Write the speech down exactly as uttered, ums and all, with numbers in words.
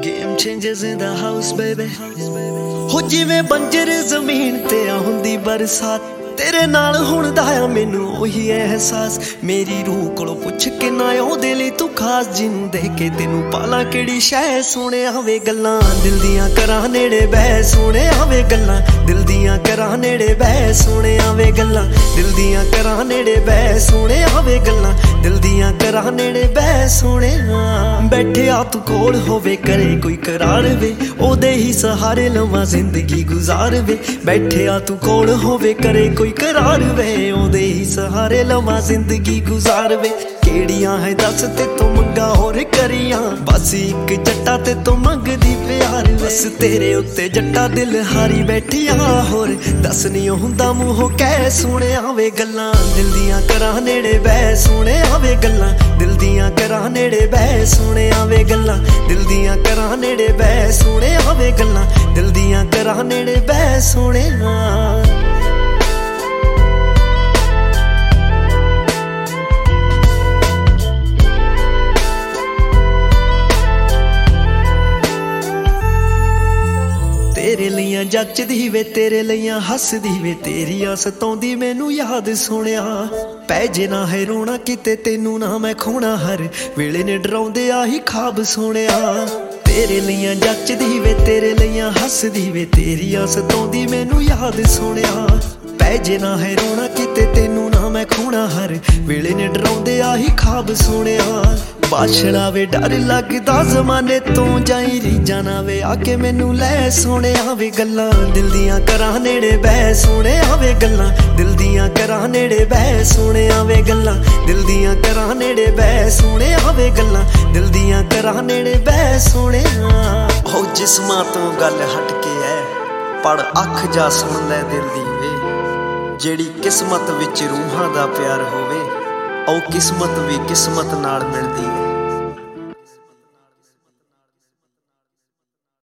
Game changers in the house, baby. हो जिवें बंजर जमीन ते आउंदी बरसात तेरे नाल हुण दा आ मैनू ओही एहसास मेरी रूह कोलों पुछ के ना ओहदे लई तू खास जिन्नू देख के तेनू पाला केड़ी शै सोहणिया वे गल्लां दिल दियां करां नेड़े बह सोहणिया वे गल्लां दिल दियां करां नेड़े बह सोहणिया वे गल्लां दिल दियां करां नेड़े बह सोहणिया वे गल्लां दिल दियां करां नेड़े बह सोहणिया बैठे आ तू कोल होवे करे कोई करार वे ओहदे ही सहारे लवां जिंदगी गुजार वे बैठे आ तू कोल होवे करे कोई करार वे ओहदे ही सहारे लवां जिंदगी गुजार वे केड़ियां है दस ते तू मंगा होर करियां बस एक जट्टा ते तू मंगदी प्यार बस तेरे उत्ते जट्टा दिल हारी बैठिया होर दस नहीं हुंदा मूंहों कह सुणिया वे गल्लां दिल दियां करां नेड़े बह सुणिया वे गल्लां दिल दियां करां नेड़े बह सुणिया वे गल्लां दिल दियां करां नेड़े बह सुणिया वे गल्लां दिल दियां करां नेड़े बह सुणिया तेरे लियां जचदी वे तेरे लियां हसदी वे तेरी सताउंदी मैनू याद सुणिया पै जे ना है रोना किते तेनू ना मैं खोना हर वेले ने डराउंदे आही खाब सुणिया तेरे लियां जचदी वे तेरे लियां हसदी वे तेरी सताउंदी मैनू याद सुणिया पै जे ना है रोना किते तेनू ना मैं खोना हर वेले ने डराउंदे आही खाब सुणिया बाछड़ा वे डर लगदा जमाने तो जाई रीजां ना वे आके मैनू लै सोहणिया वे गल्लां दिल दियां करां नेड़े बह सोहणिया वे गल्लां दिल दियां करां नेड़े बह सोहणिया वे गल्लां दिल दियां करां नेड़े बह सोहणिया वे गल्लां दिल दियां करां नेड़े बह सोहणिया हो जिस्मां तो गल हट के है पड़ अख जा सुन लै दिल दी वे जेड़ी किस्मत विच रूहां दा प्यार होवे औ किस्मत भी किस्मत नाल मिलदी है।